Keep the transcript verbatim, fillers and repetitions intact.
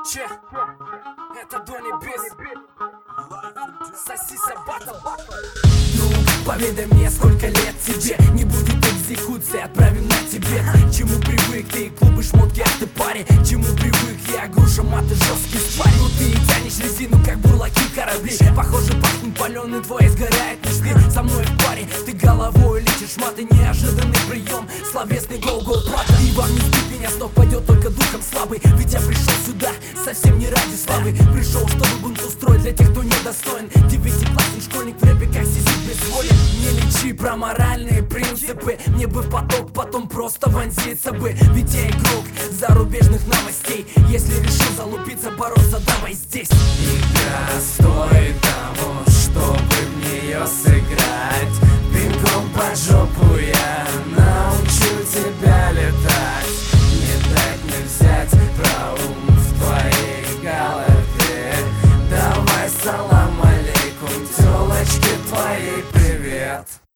Че? Это до небес. Соси собака. Ну, поведай мне, сколько лет тебе. Не будет экзекуции, отправим на тебе. Чему привык ты, клубы, шмотки, а ты паре. Чему привык я, груша, маты, жесткий спарь. Ну ты тянешь резину, как бурлаки корабли. Похоже, пахнет паленый, твой сгорает мечты. Со мной в паре, ты головой летишь, маты. Неожиданный прием, словесный гол-гол плата. И вам не сбить меня с ног, пойдет только духом слабый. Ведь я пришел сюда совсем не ради славы. Пришел, чтобы бунт устроить для тех, кто недостоин. Девятиклассный школьник в рэпе, как сисит безволен. Не лечи про моральные принципы. Мне бы в поток потом просто вонзиться бы. Ведь я игрок зарубежных новостей. Если решил залупиться, бороться, давай здесь. Игра стоит того, чтобы в нее сыграть. Пинком под жопу я научу тебя летать. Не дать не взять про ум в твоей голове. Давай салам алейкум, тёлочке твоей привет.